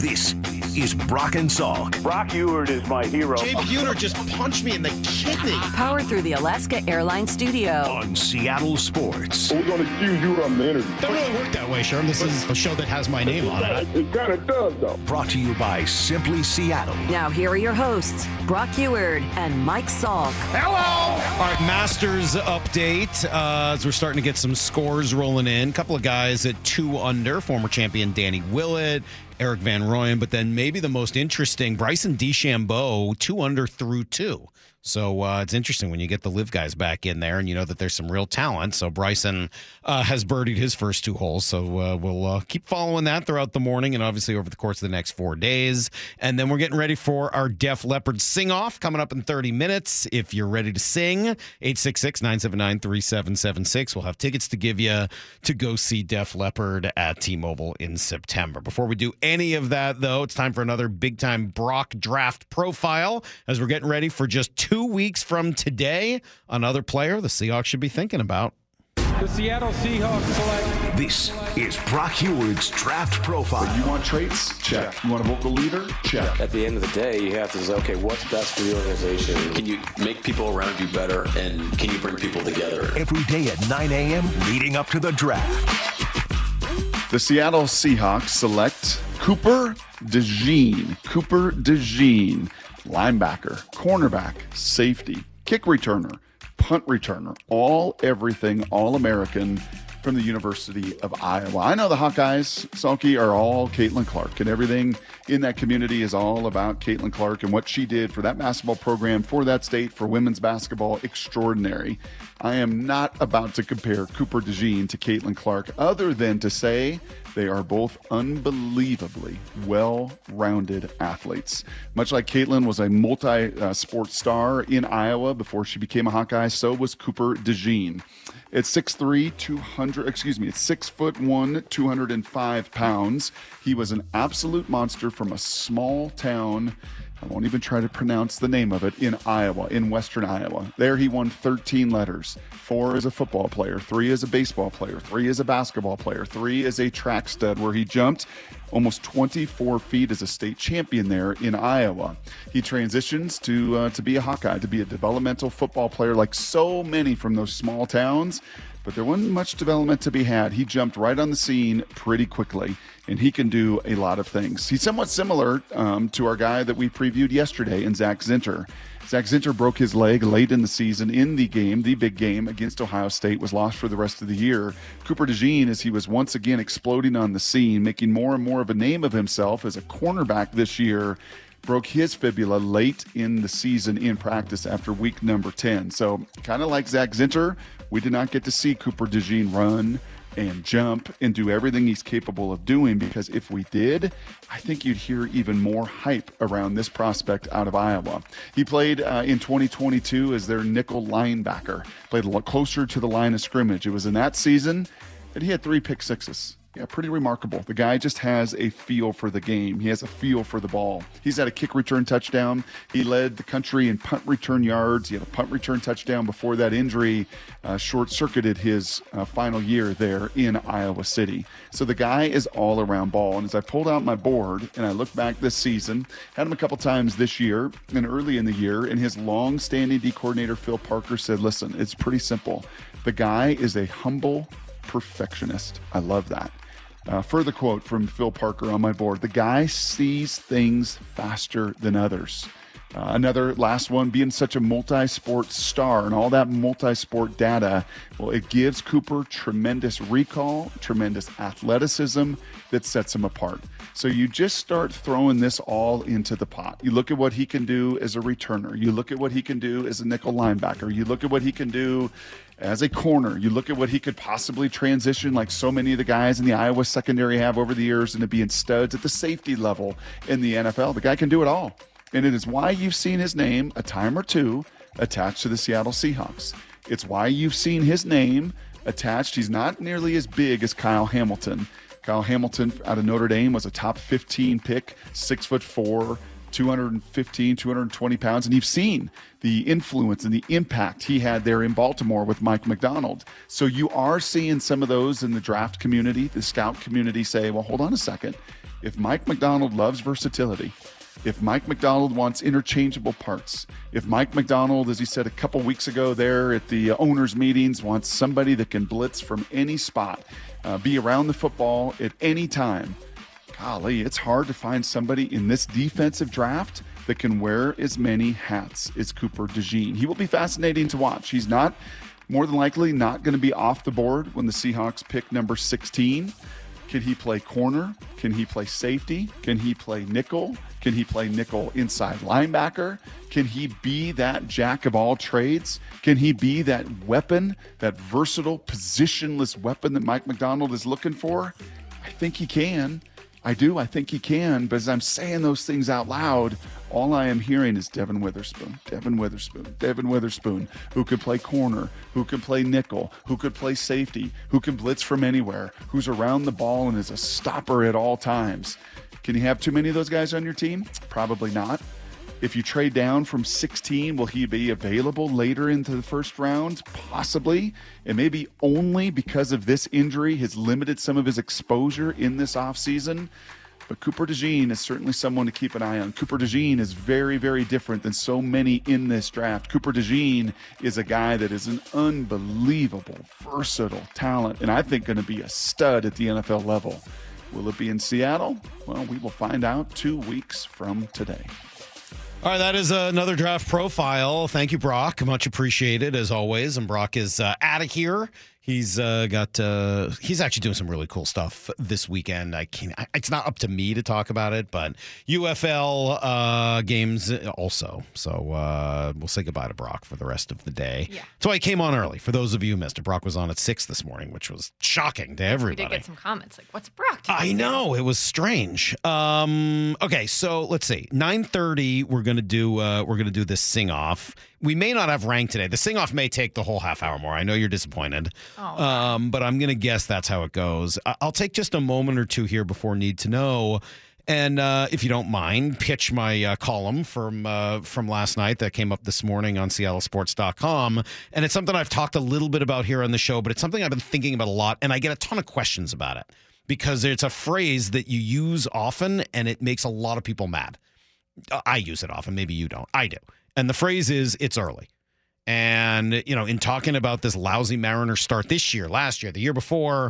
This is Brock and Salk. Brock Ewart is my hero. Jay Buhner just punched me in the kidney. Powered through the Alaska Airlines studio. On Seattle Sports. We're going to cue you on the interview. Doesn't really work that way, Sherm. This is a show that has my name on it. It kind of does, though. Brought to you by Simply Seattle. Now here are your hosts, Brock Ewart and Mike Salk. Hello! All right, Masters update. As we're starting to get some scores rolling in. A couple of guys at 2 under. Former champion Danny Willett, Eric Van Rooyen, but then maybe the most interesting, Bryson DeChambeau, 2 under through 2. So it's interesting when you get the live guys back in there and you know that there's some real talent. So Bryson has birdied his first 2 holes. So we'll keep following that throughout the morning and obviously over the course of the next 4 days. And then we're getting ready for our Def Leppard sing-off coming up in 30 minutes. If you're ready to sing, 866-979-3776. We'll have tickets to give you to go see Def Leppard at T-Mobile in September. Before we do any of that, though, it's time for another big-time Brock Draft profile as we're getting ready for just 2 weeks from today. Another player the Seahawks should be thinking about. The Seattle Seahawks select. This is Brock Ewart's Draft Profile. You want traits? Check. You want a vocal leader? Check. At the end of the day, you have to say, okay, what's best for the organization? Can you make people around you better, and can you bring people together? Every day at 9 a.m. leading up to the draft. The Seattle Seahawks select Cooper DeJean. Cooper DeJean. Linebacker, cornerback, safety, kick returner, punt returner, everything, All-American from the University of Iowa. I know the Hawkeyes, Salky, are all Caitlin Clark, and everything in that community is all about Caitlin Clark and what she did for that basketball program, for that state, for women's basketball. Extraordinary. I am not about to compare Cooper DeJean to Caitlin Clark other than to say they are both unbelievably well-rounded athletes. Much like Caitlin was a multi-sport star in Iowa before she became a Hawkeye, so was Cooper DeJean. At 6'1", 205 pounds. He was an absolute monster from a small town, I won't even try to pronounce the name of it, in Iowa, in western Iowa. There he won 13 letters, 4 as a football player, 3 as a baseball player, 3 as a basketball player, 3 as a track stud, where he jumped almost 24 feet as a state champion there in Iowa. He transitions to be a Hawkeye, to be a developmental football player like so many from those small towns. But there wasn't much development to be had. He jumped right on the scene pretty quickly, and he can do a lot of things. He's somewhat similar to our guy that we previewed yesterday in Zach Zinter. Zach Zinter broke his leg late in the season in the game, the big game against Ohio State, was lost for the rest of the year. Cooper DeJean, as he was once again exploding on the scene, making more and more of a name of himself as a cornerback this year, broke his fibula late in the season in practice after week number 10. So kind of like Zach Zinter, we did not get to see Cooper DeJean run and jump and do everything he's capable of doing, because if we did, I think you'd hear even more hype around this prospect out of Iowa. He played in 2022 as their nickel linebacker, played a lot closer to the line of scrimmage. It was in that season that he had 3 pick sixes. Yeah, pretty remarkable. The guy just has a feel for the game. He has a feel for the ball. He's had a kick return touchdown. He led the country in punt return yards. He had a punt return touchdown before that injury short-circuited his final year there in Iowa City. So the guy is all around ball. And as I pulled out my board and I looked back this season, had him a couple times this year and early in the year, and his long-standing D coordinator, Phil Parker, said, listen, it's pretty simple. The guy is a humble perfectionist. I love that. Further quote from Phil Parker on my board: the guy sees things faster than others. Another last one, being such a multi-sport star and all that multi-sport data, well, it gives Cooper tremendous recall, tremendous athleticism that sets him apart. So you just start throwing this all into the pot. You look at what he can do as a returner. You look at what he can do as a nickel linebacker. You look at what he can do as a corner. You look at what he could possibly transition, like so many of the guys in the Iowa secondary have over the years, into being studs at the safety level in the NFL. The guy can do it all. And it is why you've seen his name a time or two attached to the Seattle Seahawks. It's why you've seen his name attached. He's not nearly as big as Kyle Hamilton. Kyle Hamilton out of Notre Dame was a top 15 pick, 6'4", 215, 220 pounds. And you've seen the influence and the impact he had there in Baltimore with Mike Macdonald. So you are seeing some of those in the draft community, the scout community say, well, hold on a second. If Mike Macdonald loves versatility, if Mike Macdonald wants interchangeable parts, if Mike Macdonald, as he said a couple weeks ago there at the owners' meetings, wants somebody that can blitz from any spot, be around the football at any time, golly, it's hard to find somebody in this defensive draft that can wear as many hats as Cooper DeJean. He will be fascinating to watch. He's not, more than likely, not going to be off the board when the Seahawks pick number 16. Can he play corner? Can he play safety? Can he play nickel? Can he play nickel inside linebacker? Can he be that jack of all trades? Can he be that weapon, that versatile, positionless weapon that Mike Macdonald is looking for? I think he can. I do. I think he can. But as I'm saying those things out loud, all I am hearing is Devin Witherspoon, Devin Witherspoon, Devin Witherspoon, who could play corner, who could play nickel, who could play safety, who can blitz from anywhere, who's around the ball and is a stopper at all times. Can you have too many of those guys on your team? Probably not. If you trade down from 16, will he be available later into the first round? Possibly. And maybe only because of this injury has limited some of his exposure in this offseason. But Cooper DeJean is certainly someone to keep an eye on. Cooper DeJean is very, very different than so many in this draft. Cooper DeJean is a guy that is an unbelievable, versatile talent, and I think going to be a stud at the NFL level. Will it be in Seattle? Well, we will find out 2 weeks from today. All right, that is another draft profile. Thank you, Brock. Much appreciated, as always. And Brock is out of here. He's he's actually doing some really cool stuff this weekend. It's not up to me to talk about it, but UFL games also. So we'll say goodbye to Brock for the rest of the day. Yeah. So I came on early. For those of you who missed it, Brock was on at 6 this morning, which was shocking to everybody. We did get some comments like, "What's Brock doing?" I know, it was strange. Okay, so let's see. 9:30, we're gonna do this sing off. We may not have ranked today. The sing-off may take the whole half hour more. I know you're disappointed, but I'm going to guess that's how it goes. I'll take just a moment or two here before Need to Know, and if you don't mind, pitch my column from last night that came up this morning on SeattleSports.com. And it's something I've talked a little bit about here on the show, but it's something I've been thinking about a lot, and I get a ton of questions about it because it's a phrase that you use often, and it makes a lot of people mad. I use it often. Maybe you don't. I do. And the phrase is, it's early. And, in talking about this lousy Mariners start this year, last year, the year before,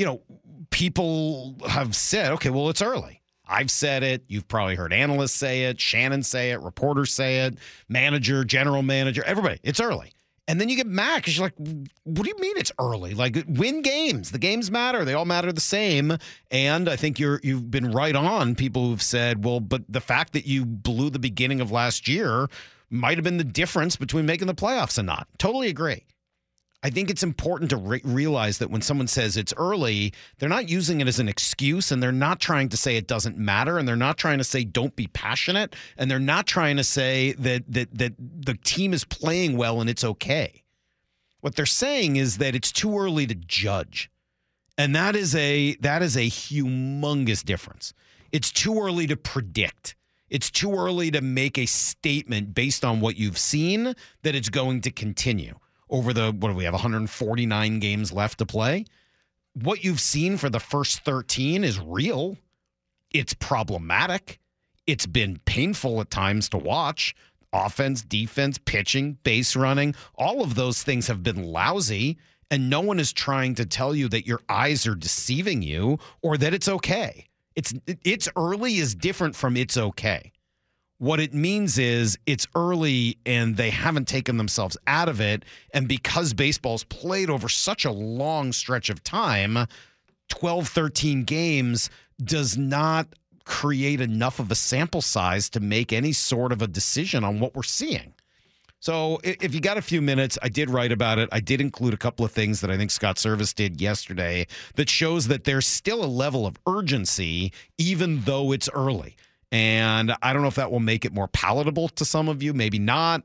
people have said, okay, well, it's early. I've said it. You've probably heard analysts say it, Shannon say it, reporters say it, manager, general manager, everybody. It's early. And then you get mad because you're like, what do you mean it's early? Like, win games. The games matter. They all matter the same. And I think you've been right on people who've said, well, but the fact that you blew the beginning of last year might have been the difference between making the playoffs and not. Totally agree. I think it's important to realize that when someone says it's early, they're not using it as an excuse, and they're not trying to say it doesn't matter, and they're not trying to say don't be passionate, and they're not trying to say that the team is playing well and it's okay. What they're saying is that it's too early to judge. And that is a humongous difference. It's too early to predict. It's too early to make a statement based on what you've seen that it's going to continue. Over what do we have, 149 games left to play? What you've seen for the first 13 is real. It's problematic. It's been painful at times to watch. Offense, defense, pitching, base running, all of those things have been lousy, and no one is trying to tell you that your eyes are deceiving you or that it's okay. It's early is different from it's okay. What it means is it's early and they haven't taken themselves out of it. And because baseball's played over such a long stretch of time, 12, 13 games does not create enough of a sample size to make any sort of a decision on what we're seeing. So if you got a few minutes, I did write about it. I did include a couple of things that I think Scott Service did yesterday that shows that there's still a level of urgency, even though it's early. And I don't know if that will make it more palatable to some of you, maybe not.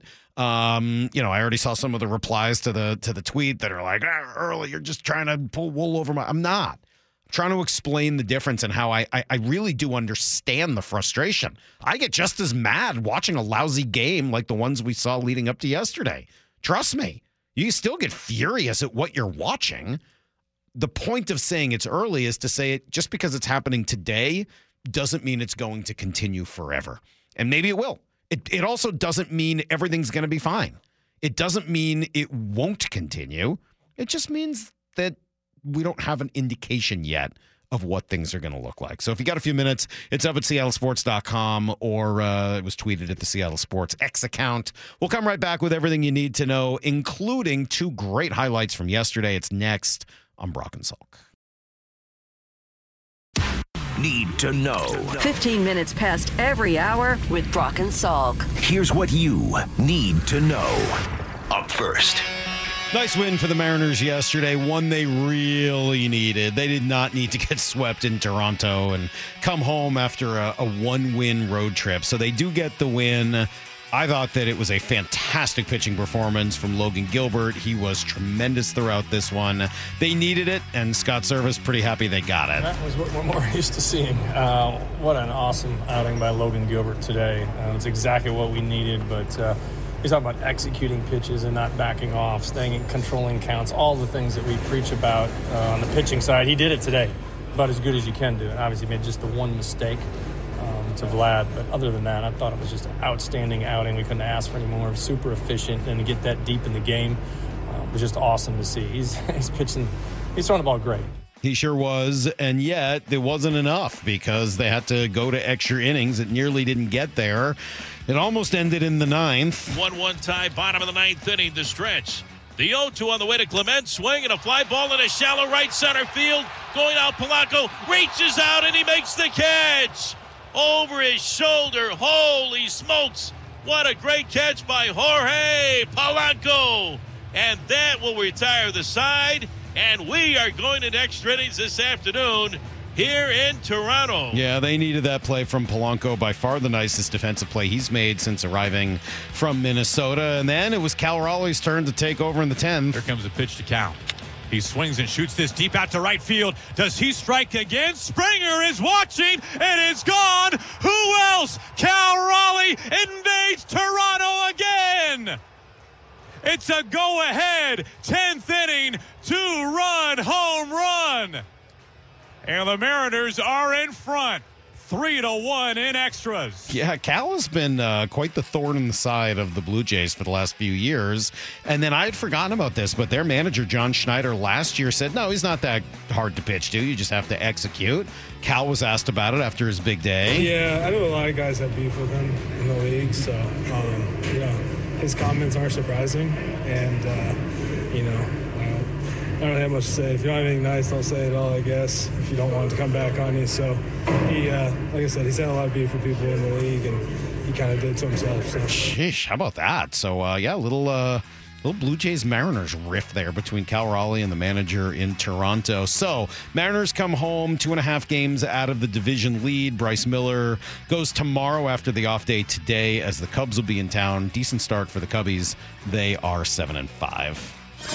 I already saw some of the replies to the tweet that are like, early, you're just trying to pull wool over my. I'm not. trying to explain the difference and how I really do understand the frustration. I get just as mad watching a lousy game like the ones we saw leading up to yesterday. Trust me, you still get furious at what you're watching. The point of saying it's early is to say it just because it's happening today doesn't mean it's going to continue forever. And maybe it will. It also doesn't mean everything's going to be fine. It doesn't mean it won't continue. It just means that we don't have an indication yet of what things are going to look like. So if you got a few minutes, it's up at seattlesports.com or it was tweeted at the Seattle Sports X account. We'll come right back with everything you need to know, including 2 great highlights from yesterday. It's next on Brock and Salk. Need to know. 15 minutes past every hour with Brock and Salk. Here's what you need to know. Up first. Nice win for the Mariners yesterday, one they really needed. They did not need to get swept in Toronto and come home after a 1-win road trip. So they do get the win. I thought that it was a fantastic pitching performance from Logan Gilbert. He was tremendous throughout this one. They needed it, and Scott Servais pretty happy they got it. That was what we're more used to seeing. What an awesome outing by Logan Gilbert today. It's exactly what we needed, but he's talking about executing pitches and not backing off, staying in controlling counts, all the things that we preach about on the pitching side. He did it today, about as good as you can do. And obviously made just the one mistake to Vlad, but other than that, I thought it was just an outstanding outing. We couldn't ask for any more. Super efficient, and to get that deep in the game was just awesome to see. He's pitching, he's throwing the ball great. He sure was, and yet it wasn't enough because they had to go to extra innings. It nearly didn't get there. It almost ended in the 9th. 1-1 tie, bottom of the 9th inning, the stretch. The 0-2 on the way to Clement, swing and a fly ball in a shallow right center field. Going out, Polanco reaches out and he makes the catch. Over his shoulder. Holy smokes. What a great catch by Jorge Polanco. And that will retire the side. And we are going into extra innings this afternoon here in Toronto. Yeah, they needed that play from Polanco. By far the nicest defensive play he's made since arriving from Minnesota. And then it was Cal Raleigh's turn to take over in the 10th. Here comes a pitch to count. He swings and shoots this deep out to right field. Does he strike again? Springer is watching and it's gone. Who else? Cal Raleigh invades Toronto again. It's a go-ahead 10th inning, 2-run home run. And the Mariners are in front. 3-1 in extras. Yeah, Cal has been quite the thorn in the side of the Blue Jays for the last few years. And then I had forgotten about this, but their manager, John Schneider, last year said, no, he's not that hard to pitch to. You just have to execute. Cal was asked about it after his big day. Yeah, I know a lot of guys have beef with him in the league, so, his comments aren't surprising. And, I don't have much to say. If you don't have anything nice, don't say it all, I guess, if you don't want it to come back on you. So, he, like I said, he's had a lot of beef with people in the league, and he kind of did to himself. So. Sheesh, how about that? So, little Blue Jays Mariners riff there between Cal Raleigh and the manager in Toronto. So, Mariners come home 2.5 games out of the division lead. Bryce Miller goes tomorrow after the off day today as the Cubs will be in town. Decent start for the Cubbies. They are 7-5.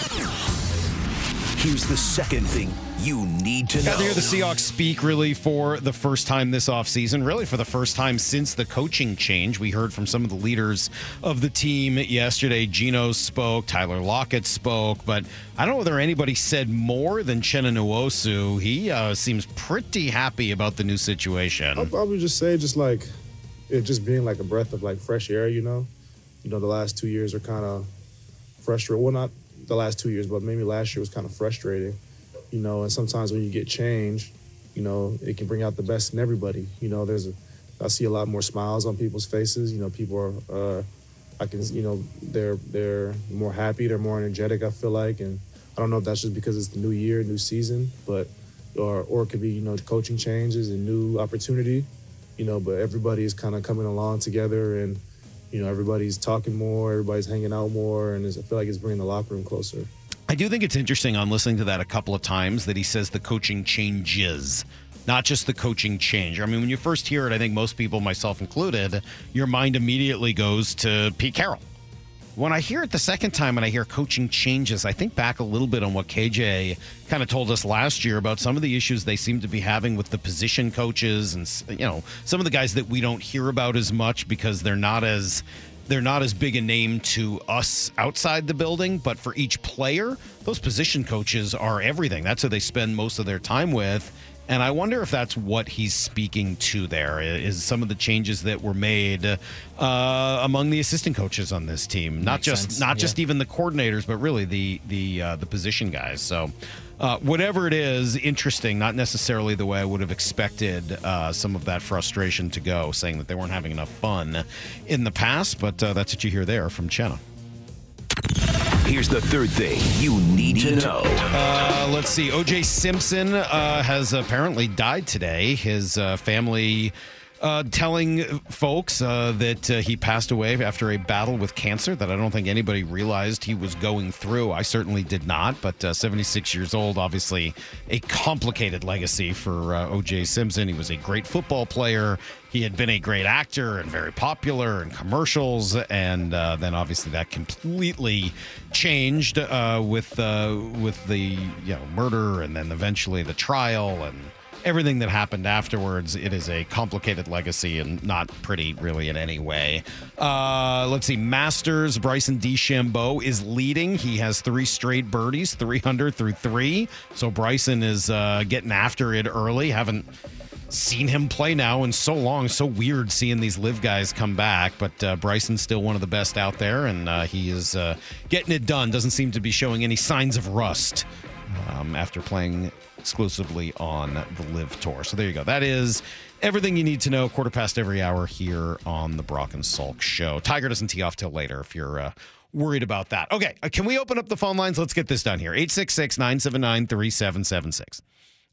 Here's the second thing you need to know. Got to hear the Seahawks speak really for the first time this offseason, really for the first time since the coaching change. We heard from some of the leaders of the team yesterday. Geno spoke, Tyler Lockett spoke, but I don't know whether anybody said more than Uchenna Nwosu. He seems pretty happy about the new situation. I'll probably just say it just being like a breath of fresh air, the last 2 years are kind of frustrating. Well, not the last 2 years, but maybe last year was kind of frustrating, and sometimes when you get change, it can bring out the best in everybody. I see a lot more smiles on people's faces. People are, they're more happy, they're more energetic, I feel like, and I don't know if that's just because it's the new year, new season, but, or it could be, coaching changes and new opportunity, but everybody is kind of coming along together and, everybody's talking more, everybody's hanging out more, and I feel like it's bringing the locker room closer. I do think it's interesting on listening to that a couple of times that he says the coaching changes, not just the coaching change. I mean, when you first hear it, I think most people, myself included, your mind immediately goes to Pete Carroll. when I hear it the second time and I hear coaching changes, I think back a little bit on what KJ kind of told us last year about some of the issues they seem to be having with the position coaches and, some of the guys that we don't hear about as much because they're not as big a name to us outside the building, but for each player, those position coaches are everything. That's who they spend most of their time with. And I wonder if that's what he's speaking to there, is some of the changes that were made among the assistant coaches on this team. Not just even the coordinators, but really the position guys. So whatever it is, interesting, not necessarily the way I would have expected some of that frustration to go, saying that they weren't having enough fun in the past. But that's what you hear there from Chenna. Here's the third thing you need to know. Let's see. O.J. Simpson has apparently died today. His family telling folks that he passed away after a battle with cancer that I don't think anybody realized he was going through. I certainly did not, but 76 years old, obviously a complicated legacy for O.J. Simpson. He was a great football player. He had been a great actor and very popular in commercials, and then obviously that completely changed with the murder and then eventually the trial and everything that happened afterwards. It is a complicated legacy and not pretty really in any way. Let's see. Masters, Bryson DeChambeau is leading. He has 3 straight birdies, 300 through 3. So Bryson is getting after it early. Haven't seen him play now in so long. So weird seeing these live guys come back, but Bryson's still one of the best out there, and he is getting it done. Doesn't seem to be showing any signs of rust after playing exclusively on the Live Tour. So there you go. That is everything you need to know. 15:15 every hour here on the Brock and Salk Show. Tiger doesn't tee off till later if you're worried about that. Okay, can we open up the phone lines? Let's get this done here. 866-979-3776.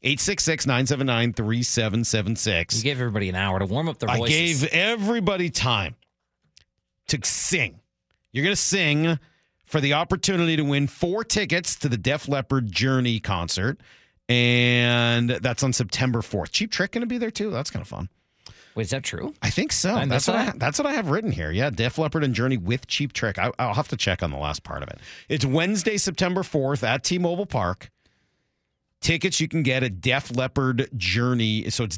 866-979-3776. You gave everybody an hour to warm up their voices. I gave everybody time to sing. You're going to sing for the opportunity to win 4 tickets to the Def Leppard Journey concert. And that's on September 4th. Cheap Trick going to be there too? That's kind of fun. Wait, is that true? I think so. That's what I have written here. Yeah, Def Leppard and Journey with Cheap Trick. I'll have to check on the last part of it. It's Wednesday, September 4th at T-Mobile Park. Tickets you can get at Def Leppard Journey. So it's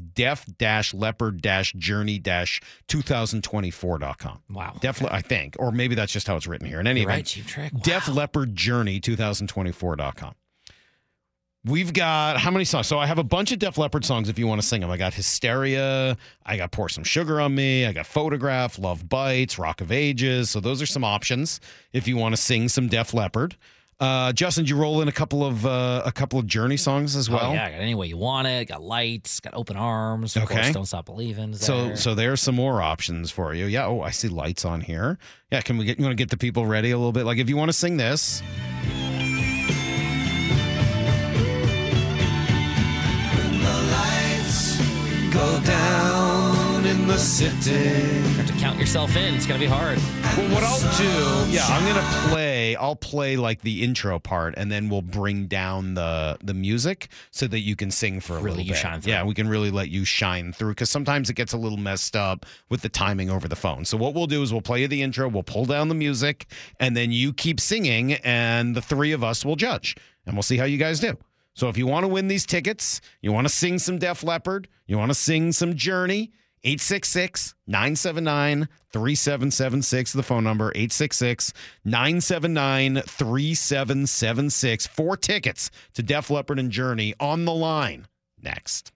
def-leppard-journey-2024.com. Wow. I think. Or maybe that's just how it's written here. In any event, right, Cheap Trick. Wow. Def Leppard Journey 2024.com. We've got how many songs? So I have a bunch of Def Leppard songs if you want to sing them. I got Hysteria. I got Pour Some Sugar on Me. I got Photograph, Love Bites, Rock of Ages. So those are some options if you want to sing some Def Leppard. Justin, did you roll in a couple of Journey songs as well? Oh, yeah, I got Any Way You Want It, got Lights, got Open Arms, of course, Don't Stop Believing. So there's some more options for you. Yeah, I see Lights on here. Yeah, you want to get the people ready a little bit? Like if you want to sing this. Go down in the city. You have to count yourself in. It's going to be hard. Well, what I'll do, I'll play like the intro part, and then we'll bring down the music so that you can sing for a little bit. You shine through. Yeah, we can really let you shine through, because sometimes it gets a little messed up with the timing over the phone. So what we'll do is we'll play you the intro, we'll pull down the music, and then you keep singing, and the 3 of us will judge, and we'll see how you guys do. So if you want to win these tickets, you want to sing some Def Leppard, you want to sing some Journey, 866-979-3776, the phone number, 866-979-3776. 4 tickets to Def Leppard and Journey on the line next.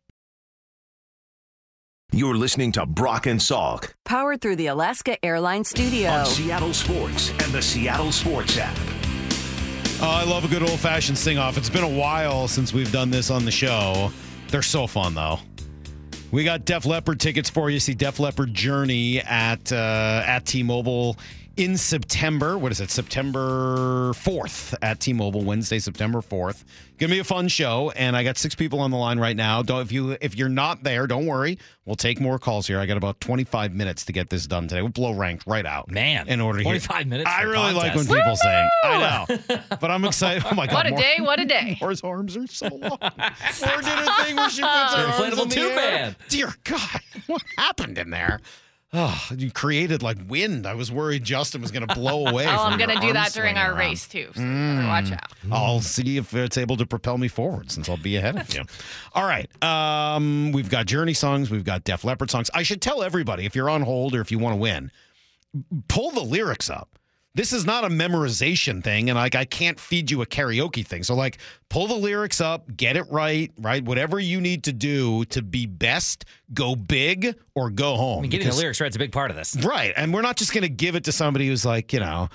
You're listening to Brock and Salk. Powered through the Alaska Airlines Studio. On Seattle Sports and the Seattle Sports app. I love a good old-fashioned sing-off. It's been a while since we've done this on the show. They're so fun, though. We got Def Leppard tickets for you. See Def Leppard Journey at T-Mobile in September. What is it? September 4th at T-Mobile, Wednesday, September 4th. Going to be a fun show, and I got 6 people on the line right now. If you're not there, don't worry. We'll take more calls here. I got about 25 minutes to get this done today. We'll blow ranked right out. Man, in order 25 minutes. I really like when people sing. I know, but I'm excited. Oh my God! What a day! Mor's arms are so long. Mor did a thing where she puts her arms in the air. Man. Dear God, what happened in there? Oh, you created like wind. I was worried Justin was going to blow away. I'm going to do that during our race, too. So better watch out. I'll see if it's able to propel me forward since I'll be ahead of you. All right. We've got Journey songs. We've got Def Leppard songs. I should tell everybody, if you're on hold or if you want to win, pull the lyrics up. This is not a memorization thing, and like I can't feed you a karaoke thing. So like pull the lyrics up, get it right? Whatever you need to do to be best, go big or go home. I mean, getting the lyrics right is a big part of this. Right. And we're not just going to give it to somebody who's like,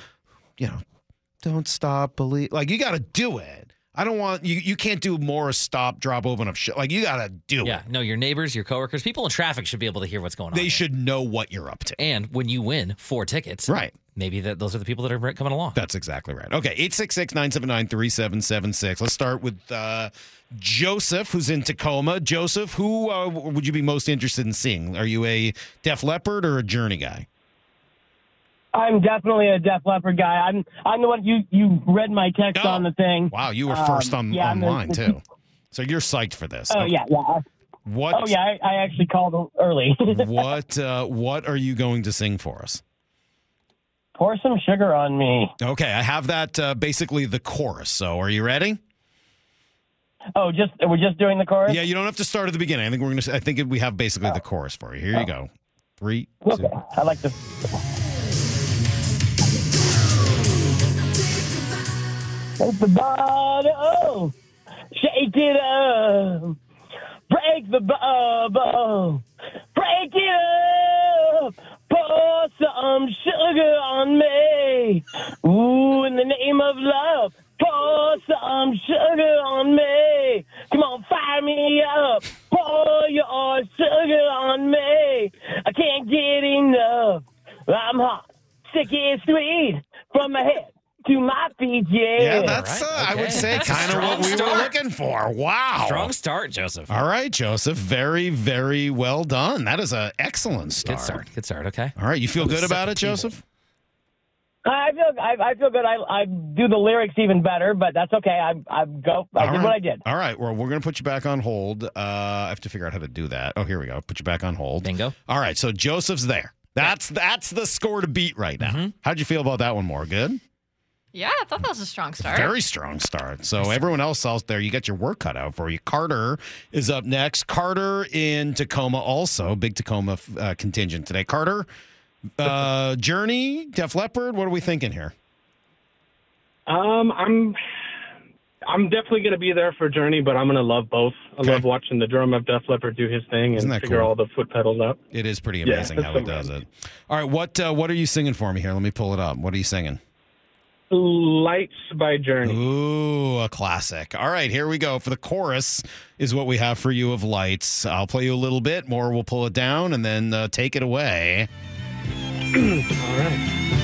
don't stop, believe. Like, you got to do it. I don't want you can't do more stop, drop, open up shit. Like, you got to do it. Yeah, no, your neighbors, your coworkers, people in traffic should be able to hear what's going on. They should know what you're up to. And when you win 4 tickets, right? Maybe those are the people that are coming along. That's exactly right. Okay, 866-979-3776. Let's start with Joseph, who's in Tacoma. Joseph, who would you be most interested in seeing? Are you a Def Leppard or a Journey guy? I'm definitely a Def Leppard guy. I'm the one you read my text on the thing. Wow, you were first online too. So you're psyched for this. Oh, yeah. What? Oh, yeah, I actually called early. What are you going to sing for us? Pour Some Sugar on Me. Okay, I have that basically the chorus. So are you ready? Oh, we're just doing the chorus? Yeah, you don't have to start at the beginning. I think we have basically the chorus for you. Here you go. 3, 2. Okay, I like to. Shake the bottle, shake it up, break the bubble, break it up, pour some sugar on me. Ooh, in the name of love, pour some sugar on me. Come on, fire me up, pour your sugar on me. I can't get enough. I'm hot, sick and sweet, from my head to my feet, yeah, that's, I would say, kind of what we were looking for. Wow. Strong start, Joseph. All right, Joseph. Very, very well done. That is an excellent start. Good start, okay. All right, you feel good about it, Joseph? I feel good. I do the lyrics even better, but that's okay. I did what I did. All right, well, we're going to put you back on hold. I have to figure out how to do that. Oh, here we go. Put you back on hold. Bingo. All right, so Joseph's there. That's the score to beat right now. Mm-hmm. How'd you feel about that one, more? Good? Yeah, I thought that was a strong start. Very strong start. So everyone else out there, you got your work cut out for you. Carter is up next. Carter in Tacoma also. Big Tacoma contingent today. Carter, Journey, Def Leppard, what are we thinking here? I'm definitely going to be there for Journey, but I'm going to love both. I love watching the drum of Def Leppard do his thing and figure all the foot pedals out. It is pretty amazing how he does it. All right, what are you singing for me here? Let me pull it up. What are you singing? Lights by Journey. Ooh, a classic. All right, here we go. For the chorus is what we have for you of Lights. I'll play you a little bit. More will pull it down and then take it away. All right.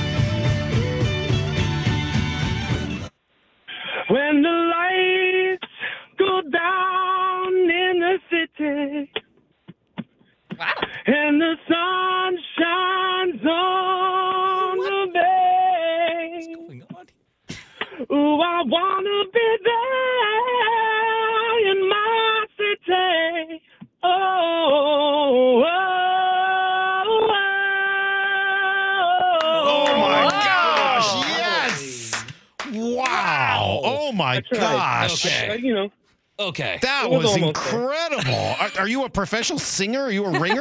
When the lights go down in the city, wow, and the sun shines on the bay. What's going on? Ooh, I wanna be there in my city. Oh, my gosh! Yes! Wow! Oh my gosh! Okay. Okay. That was incredible. Are you a professional singer? Are you a ringer?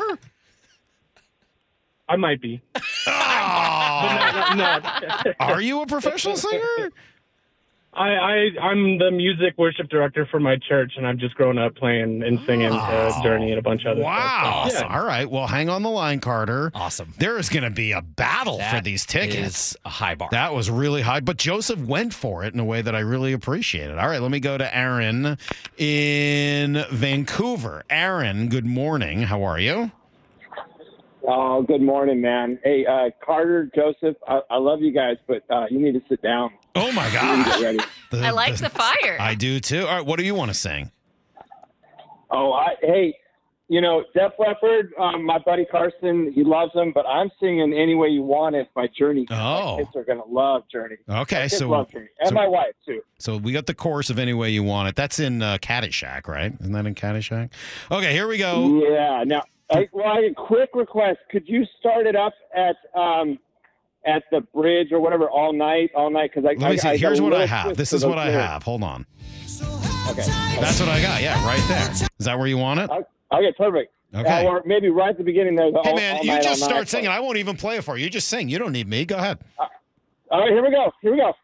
I might be. Oh. No. Are you a professional singer? I'm the music worship director for my church, and I've just grown up playing and singing Journey and a bunch of other stuff. So, All right. Well, hang on the line, Carter. Awesome. There is going to be a battle for these tickets. Is a high bar. That was really high, but Joseph went for it in a way that I really appreciated. All right, let me go to Aaron in Vancouver. Aaron, good morning. How are you? Oh, good morning, man. Hey, Carter, Joseph, I love you guys, but you need to sit down. Oh, my God. Get ready. I like the fire. I do, too. All right, what do you want to sing? Oh, hey, Def Leppard, my buddy Carson, he loves them, but I'm singing Any Way You Want It by Journey. Oh. My kids are going to love Journey. Okay, my kids so love Journey. And my wife, too. So we got the chorus of Any Way You Want It. That's in Caddyshack, right? Isn't that in Caddyshack? Okay, here we go. Yeah. Now, I have a quick request. Could you start it up at the bridge or whatever all night? Because Let me see. Here's what I have. This is what I have. Hold on. Okay. That's what I got. Yeah, right there. Is that where you want it? Okay, perfect. Okay. Or maybe right at the beginning there. Hey, man, you just start singing. I won't even play it for you. You just sing. You don't need me. Go ahead. All right, here we go.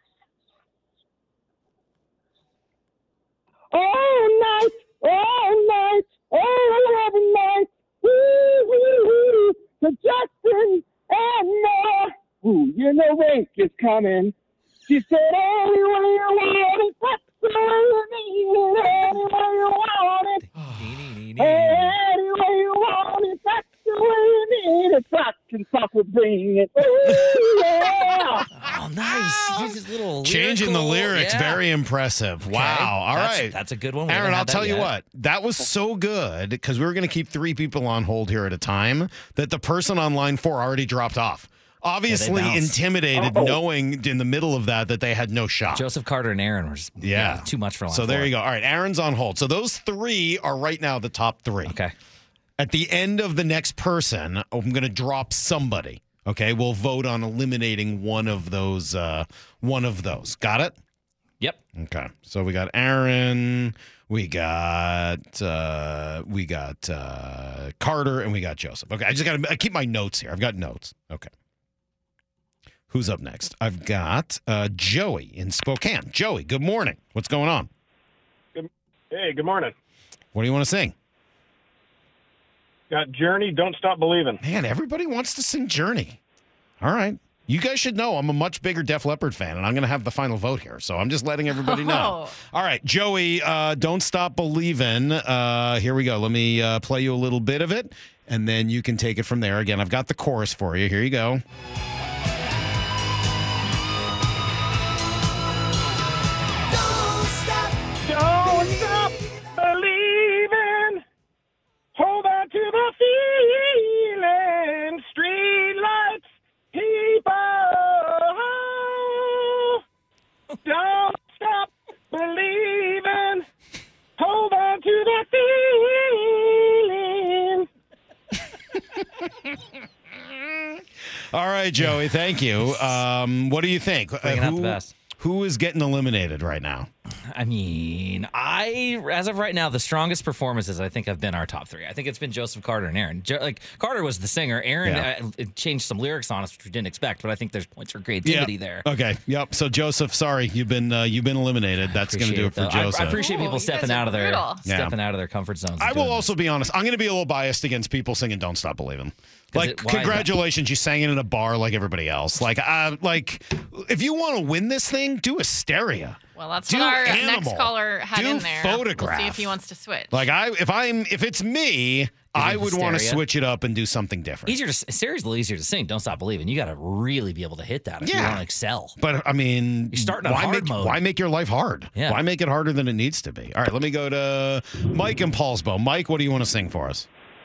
All night, all every night. Woo, to Justin and Noah. Ooh, you know Rake is coming. She said, any way you want it, that's the way you need it. Any way you want it. Any way you want it, that's the way you need it. Rock and soccer, bring it. Ooh, yeah. Oh, nice. Use his little Changing the lyrics. Yeah. Very impressive. Okay. Wow. All right. That's a good one. We Aaron, haven't I'll had that tell you yet. what. That was so good because we were going to keep 3 people on hold here at a time that the person on line 4 already dropped off. Obviously intimidated, knowing in the middle of that they had no shot. Joseph Carter and Aaron were just too much for line So there 4. you go. All right, Aaron's on hold. So those 3 are right now the top 3. Okay. At the end of the next person, I'm going to drop somebody. Okay, we'll vote on eliminating one of those. Got it? Yep. Okay. So we got Aaron, we got Carter, and we got Joseph. Okay, I keep my notes here. I've got notes. Okay. Who's up next? I've got Joey in Spokane. Joey, good morning. What's going on? Hey, good morning. What do you want to sing? Got Journey, Don't Stop Believing. Man, everybody wants to sing Journey. All right. You guys should know I'm a much bigger Def Leppard fan, and I'm going to have the final vote here. So I'm just letting everybody know. All right, Joey, Don't Stop Believin'. Here we go. Let me play you a little bit of it, and then you can take it from there. Again, I've got the chorus for you. Here you go. Don't stop believing. Hold on to the feeling. Street lights, people. Don't stop believing. Hold on to the feeling. All right, Joey, thank you. What do you think? Bringing out the best. Who is getting eliminated right now? I mean, as of right now, the strongest performances I think have been our top 3. I think it's been Joseph, Carter, and Aaron. Carter was the singer. Aaron changed some lyrics on us, which we didn't expect, but I think there's points for creativity there. Okay. Yep. So Joseph, sorry, you've been eliminated. That's going to do it for Joseph. I appreciate people stepping out of their comfort zones. I will also be honest. I'm going to be a little biased against people singing "Don't Stop Believing." Like, congratulations, you sang it in a bar like everybody else. Like if you want to win this thing, do Hysteria. Well, that's what our next caller had in there. Photograph. We'll see if he wants to switch. Like if it's me, I would want to switch it up and do something different. Hysteria's a little easier to sing. Don't Stop believing. You got to really be able to hit that if you want to excel. But I mean, you're starting on hard mode. Why make your life hard? Yeah. Why make it harder than it needs to be? All right, let me go to Mike in Paulsbo. Mike, what do you want to sing for us?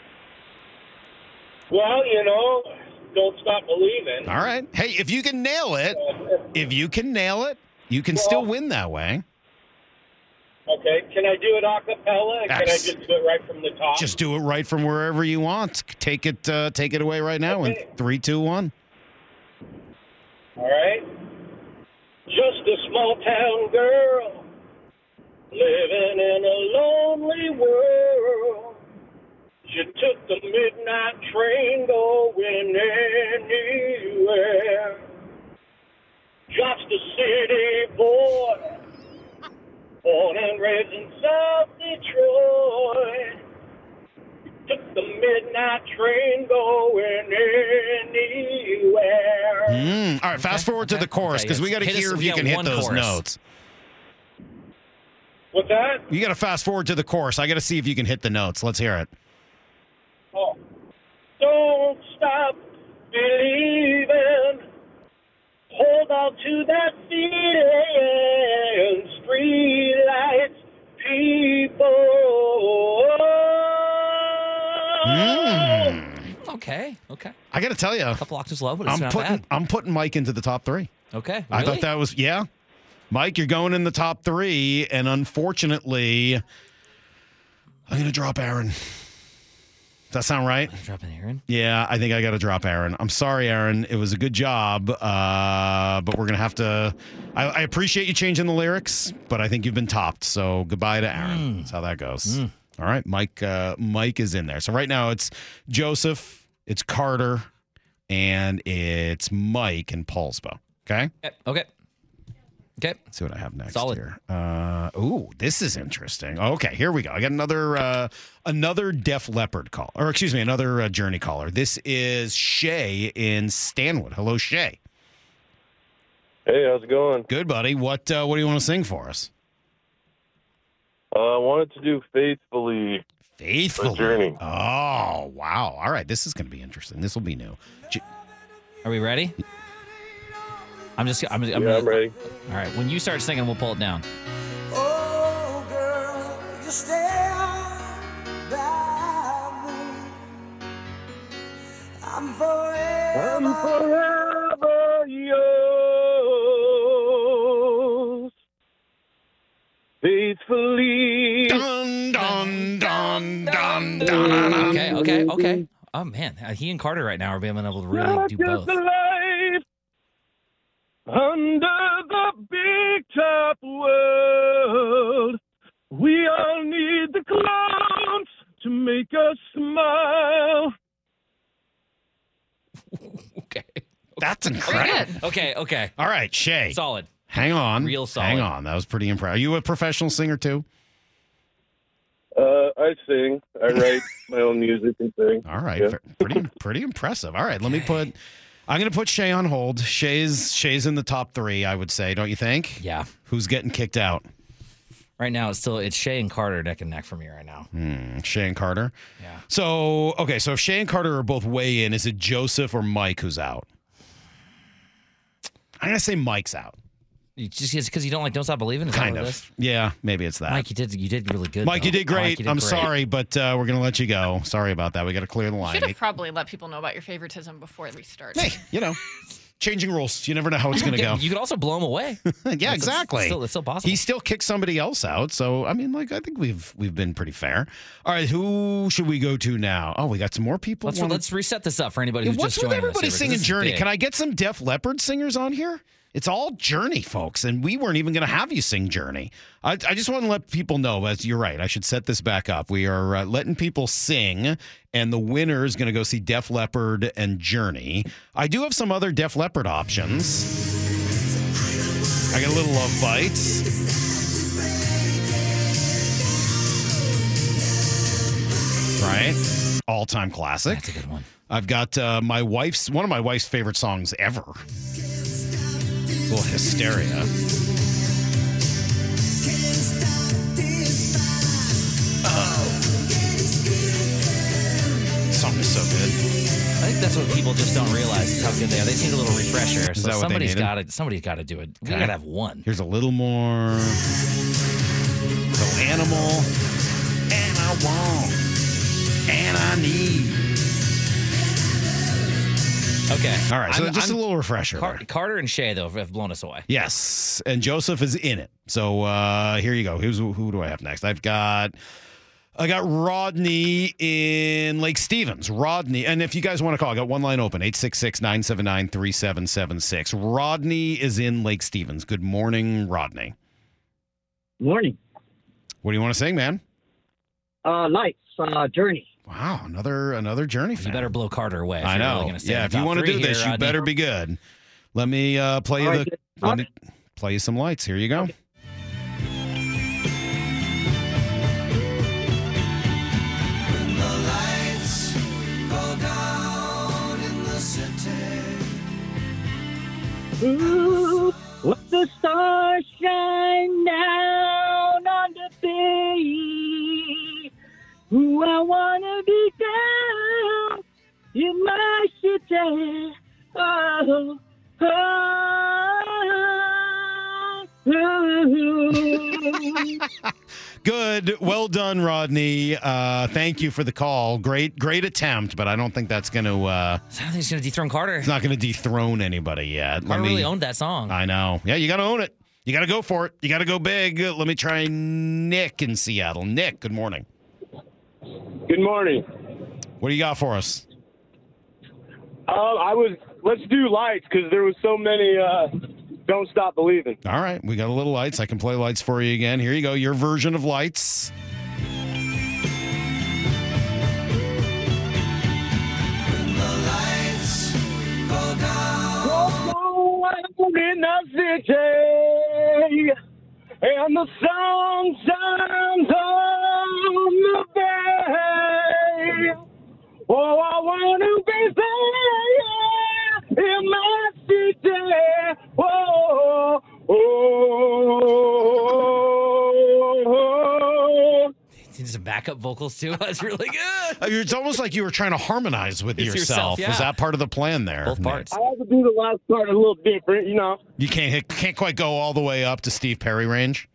Well, Don't Stop Believing. All right. Hey, if you can nail it, you can still win that way. Okay. Can I do it a cappella? Can I just do it right from the top? Just do it right from wherever you want. Take it away right now in 3, 2, 1. All right. Just a small town girl living in a lonely world. She took the midnight train going anywhere. Just a city boy, born and raised in South Detroit. Took the midnight train going anywhere. All right, fast forward to the chorus because we got to hear if you can hit those notes. What's that? You got to fast forward to the chorus. I got to see if you can hit the notes. Let's hear it. Oh. Don't stop believing. Hold on to that feeling. Street lights, people. Okay. I got to tell you, a couple octaves low, but it's not bad. I'm putting Mike into the top 3. Okay. Really? I thought that was Mike, you're going in the top 3, and unfortunately, I'm going to drop Aaron. Does that sound right? Dropping Aaron? Yeah, I think I got to drop Aaron. I'm sorry, Aaron. It was a good job, but we're going to have to... I appreciate you changing the lyrics, but I think you've been topped, so goodbye to Aaron. That's how that goes. All right, Mike is in there. So right now it's Joseph, it's Carter, and it's Mike and Paulsbo. Okay? Okay. Let's see what I have next Solid. here. This is interesting. Okay, here we go. I got another Def Leppard call. Or excuse me, another Journey caller. This is Shay in Stanwood. Hello, Shay. Hey, how's it going? Good, buddy. What do you want to sing for us? I wanted to do Faithfully. Faithfully. Journey. Oh, wow. All right, this is going to be interesting. This will be new. Are we ready? I'm ready. All right. When you start singing, we'll pull it down. Oh, girl, you stand by me. I'm forever yours. Faithfully. Dun, dun, dun, dun, dun. Okay. Oh, man. He and Carter right now are being able to really do both. Under the big top world, we all need the clowns to make us smile. Okay. That's incredible. Okay. All right, Shay. Solid. Hang on. Real solid. Hang on. That was pretty impressive. Are you a professional singer too? I sing. I write my own music and sing. All right. Yeah. Pretty impressive. All right, I'm going to put Shay on hold. Shay's in the top 3, I would say, don't you think? Yeah. Who's getting kicked out? Right now, it's Shay and Carter neck and neck for me right now. Shay and Carter? Yeah. So if Shay and Carter are both way in, is it Joseph or Mike who's out? I'm going to say Mike's out. Just because you don't Stop Believing? Is kind that what of. it is? Yeah, maybe it's that. Mike, you did really good. Mike, though. you did great. Mike, I'm sorry, but we're going to let you go. Sorry about that. We got to clear the line. Should have probably let people know about your favoritism before we start. Hey, changing rules. You never know how it's going to go. You could also blow him away. Yeah, exactly. It's still possible. He still kicked somebody else out. So, I think we've been pretty fair. All right, who should we go to now? Oh, we got some more people. Let's reset this up for anybody who's What's just joining us. What's with everybody singing Journey? Big. Can I get some Def Leppard singers on here? It's all Journey, folks, and we weren't even going to have you sing Journey. I just want to let people know, as you're right, I should set this back up. We are letting people sing, and the winner is going to go see Def Leppard and Journey. I do have some other Def Leppard options. I got a little Love Bites. Right? All-time classic. That's a good one. I've got one of my wife's favorite songs ever. A little Hysteria. Song is so good. I think that's what people just don't realize is how good they are. They just need a little refresher. Is So that what they somebody's needed? got to do it. We Okay. got to have one. Here's a little more. So Animal. And I want. And I need. Okay. All right. So just a little refresher. Carter and Shay, though, have blown us away. Yes. And Joseph is in it. So here you go. Who do I have next? I got Rodney in Lake Stevens. Rodney. And if you guys want to call, I got one line open, 866-979-3776. Rodney is in Lake Stevens. Good morning, Rodney. Morning. What do you want to sing, man? Lights, Journey. Wow, another Journey fan. You better blow Carter away. I know. Really stay in If the you top want to three do this, here, you Rodney. better be good. Let me play you play you some lights. Here you go. Okay. When the lights go down in the city. Ooh, let the stars shine down on the bay. Ooh, I wanna be down in my city. Oh, Good. Well done, Rodney. Thank you for the call. Great attempt, but I don't think that's going to... I don't think he's going to dethrone Carter. It's not going to dethrone anybody yet. Carter really owned that song. I know. Yeah, you got to own it. You got to go for it. You got to go big. Let me try Nick in Seattle. Nick, good morning. Good morning. What do you got for us? Let's do Lights because there was so many Don't Stop Believing. All right, we got a little Lights. I can play Lights for you again. Here you go, your version of Lights. In the city, and the sun shines on the bay. Oh, I want to be there in my city. Oh, Some backup vocals too. That's really good. It's almost like you were trying to harmonize with It's yourself. yeah. Was that part of the plan there? Both parts. I have to do the last part a little different, you know. You can't quite go all the way up to Steve Perry range.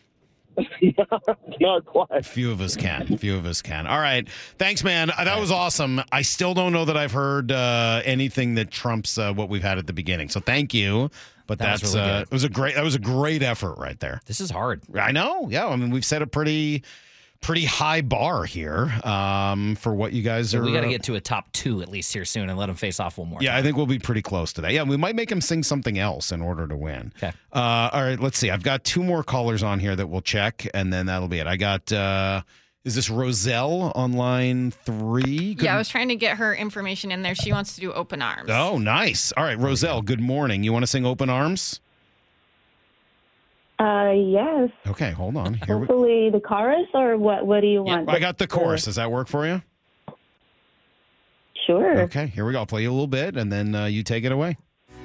Not quite. A few of us can. All right. Thanks, man. That was awesome. I still don't know that I've heard anything that trumps what we've had at the beginning. So thank you. But That was really good. that was a great effort right there. This is hard. I know. Yeah. I mean, we've set a pretty high bar here for what you guys are. We got to get to a top 2 at least here soon and let them face off one more. Yeah, I think we'll be pretty close to that. Yeah, we might make him sing something else in order to win. Okay. All right, let's see. I've got 2 more callers on here that we'll check, and then that'll be it. I got, is this Roselle on line 3? Yeah, I was trying to get her information in there. She wants to do Open Arms. Oh, nice. All right, Roselle, good morning. You want to sing Open Arms? Yes. Okay, hold on. Hopefully the chorus, or what do you want? I got the chorus. Does that work for you? Sure. Okay, here we go. I'll play you a little bit, and then you take it away.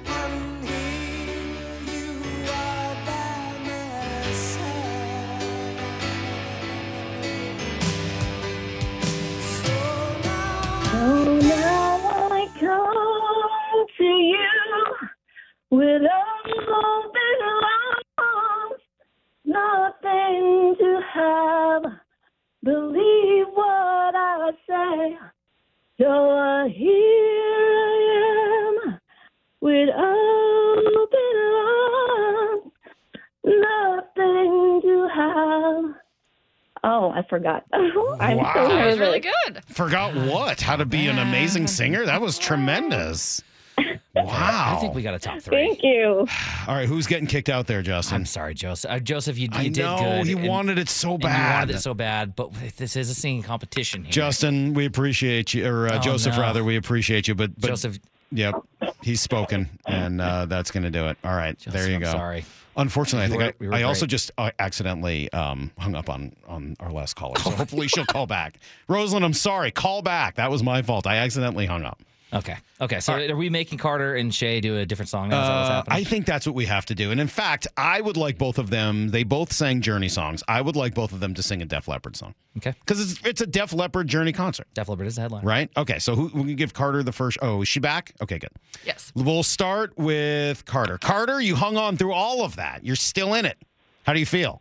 Oh, now I come to you with open arms, nothing to have. Believe what I say. So here I am with open arms, nothing to have. Oh, I forgot. I'm so Wow. That was nervous. really good. Forgot what? How to be an amazing singer? That was tremendous. Wow. I think we got a top 3. Thank you. All right, who's getting kicked out there, Justin? I'm sorry, Joseph. Joseph, you I did know, good. he and- wanted it so and you bad. wanted it so bad, but this is a singing competition here. Justin, we appreciate you, or Joseph, no. rather, we appreciate you. But Joseph. Yep, he's spoken, and that's going to do it. All right, there you I'm go. sorry. Unfortunately, I think We were I also great. just accidentally hung up on our last caller. So hopefully she'll call back. Rosalind, I'm sorry. Call back. That was my fault. I accidentally hung up. Okay. So are we making Carter and Shay do a different song now? Is that what's happening? I think that's what we have to do. And in fact, I would like both of them. They both sang Journey songs. I would like both of them to sing a Def Leppard song. Okay. Because it's a Def Leppard Journey concert. Def Leppard is the headline. Right? Okay, so we can give Carter the first. Oh, is she back? Okay, good. Yes. We'll start with Carter. Carter, you hung on through all of that. You're still in it. How do you feel?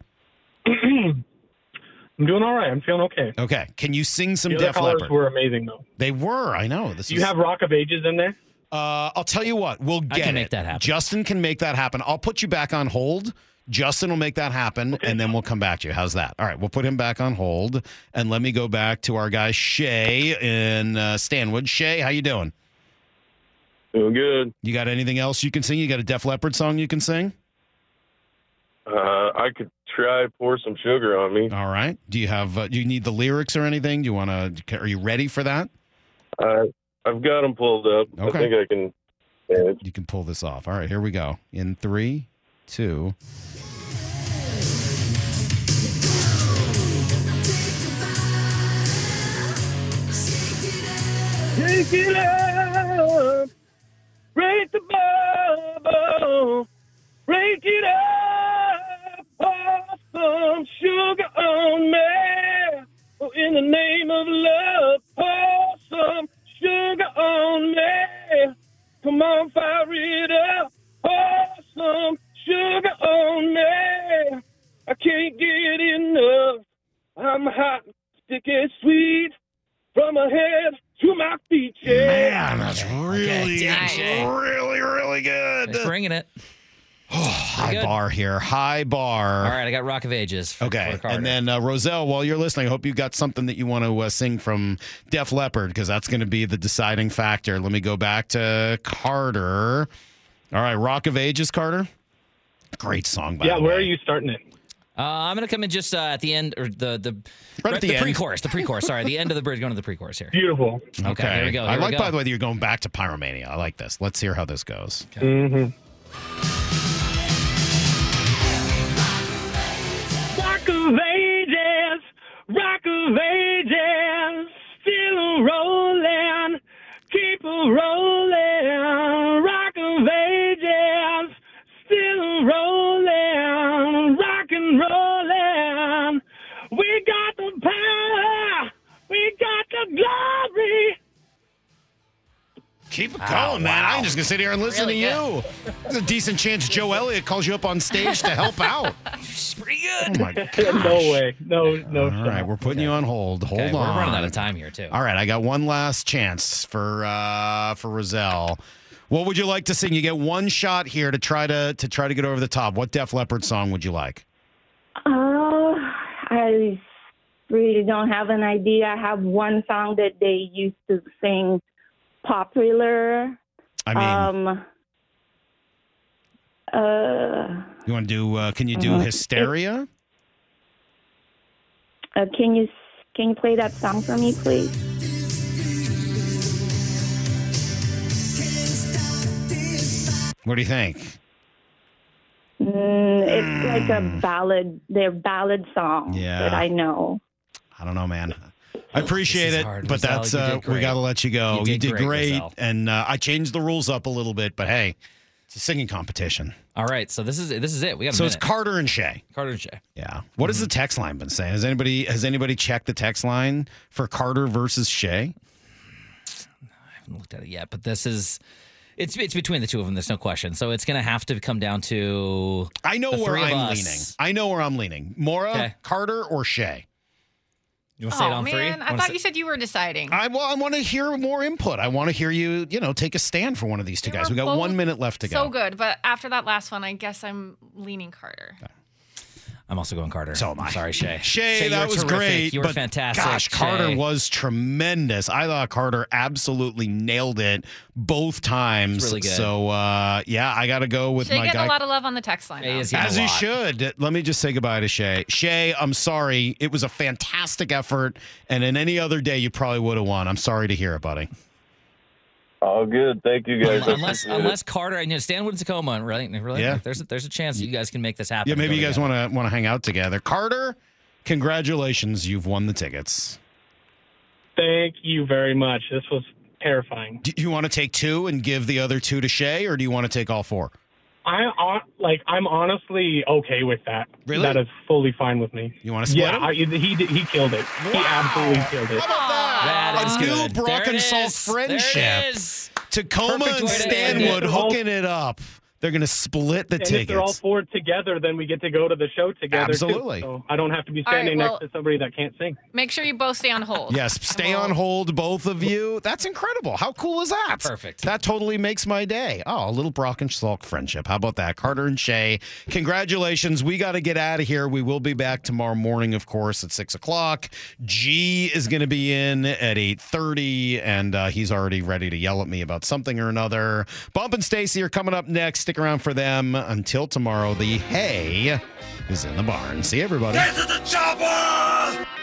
I'm doing all right. I'm feeling okay. Okay. Can you sing some The other Def callers Leppard? were amazing, though. They were. I know. Do you have Rock of Ages in there? I'll tell you what. We'll get I can it. make that happen. Justin can make that happen. I'll put you back on hold. Justin will make that happen, and then we'll come back to you. How's that? All right. We'll put him back on hold, and let me go back to our guy Shay in Stanwood. Shay, how you doing? Doing good. You got anything else you can sing? You got a Def Leppard song you can sing? I could try Pour Some Sugar on Me. All right. Do you have? Do you need the lyrics or anything? Do you want to? Are you ready for that? I've got them pulled up. Okay. I think I can manage. You can pull this off. All right. Here we go. In 3, 2. Take it up, break the bubble, break it up, pour some sugar on me. Oh, in the name of love, pour some sugar on me. Come on, fire it up, pour some sugar on me. I can't get enough. I'm hot, sticky, sweet, from my head to my feet. Yeah. Man, that's really, really, really good. He's bringing it. High bar here. High bar. All right, I got Rock of Ages. For Okay, Carter. and then Roselle, while you're listening, I hope you got something that you want to sing from Def Leppard, because that's going to be the deciding factor. Let me go back to Carter. All right, Rock of Ages, Carter. Great song, by the way. Where are you starting it? I'm going to come in just at the end, or the Right at the end. pre-chorus. The pre-chorus. Sorry, the end of the bridge, going to the pre-chorus here. Beautiful. Okay, here we go. I like, by the way, that you're going back to Pyromania. I like this. Let's hear how this goes. Okay. Mm-hmm. Rock of Ages, Rock of Ages, still rolling, keep rolling. Rock of Ages, still rolling, rock and rolling. We got the power, we got the glory. Keep it going, man. I'm just going to sit here and listen to you. There's a decent chance Joe Elliott calls you up on stage to help out. It's pretty good. Oh, my gosh. No way. No. All right, we're putting you on hold. Hold on. We're running out of time here, too. All right, I got one last chance for Roselle. What would you like to sing? You get one shot here to try to get over the top. What Def Leppard song would you like? I really don't have an idea. I have one song that they used to sing popular. I mean, you want to do? Can you do Hysteria? Can you play that song for me, please? What do you think? It's like a ballad. They're ballad songs that I know. I don't know, man. I appreciate it, but that's we got to let you go. You did great, and I changed the rules up a little bit, but hey, it's a singing competition. All right, so this is it. We got a so minute. It's Carter and Shay. Carter and Shay. Yeah. What has the text line been saying? Has anybody checked the text line for Carter versus Shay? I haven't looked at it yet, but this is. It's between the two of them. There's no question. So it's going to have to come down to. I know where I'm leaning. Maura, Carter, or Shay. You want to say it on three? I thought you said you were deciding. I want to hear more input. I want to hear you, take a stand for one of these two guys. We got 1 minute left to go. So good, but after that last one, I guess I'm leaning Carter. Okay. I'm also going Carter. So am I. I'm sorry, Shay. Shay, that was great. You were fantastic. Gosh, Shay. Carter was tremendous. I thought Carter absolutely nailed it both times. Really good. So, I got to go with Shay my getting guy. a lot of love on the text line. As he should. Let me just say goodbye to Shay. Shay, I'm sorry. It was a fantastic effort, and in any other day, you probably would have won. I'm sorry to hear it, buddy. All good. Thank you, guys. Unless Carter, I know Stan went in Tacoma, right? Yeah. There's a chance that you guys can make this happen. Yeah, maybe you guys want to hang out together. Carter, congratulations. You've won the tickets. Thank you very much. This was terrifying. Do you want to take two and give the other two to Shay, or do you want to take all four? I'm honestly okay with that. Really? That is fully fine with me. You want to split him? He killed it. He absolutely killed it. That is a new good. Brock and Salt friendship. There it is. Tacoma Perfect and way to end Stanwood it. hooking it up. They're going to split the And tickets. if they're all four together, then we get to go to the show together. Absolutely. Too. So I don't have to be All right, standing well- next to somebody that can't sing. Make sure you both stay on hold. Yes, stay on hold, both of you. That's incredible. How cool is that? Perfect. That totally makes my day. Oh, a little Brock and Salk friendship. How about that? Carter and Shay, congratulations. We got to get out of here. We will be back tomorrow morning, of course, at 6 o'clock. G is going to be in at 8:30, and he's already ready to yell at me about something or another. Bump and Stacy are coming up next. Stick around for them. Until tomorrow, the hay is in the barn. See you, everybody. Get to the chopper!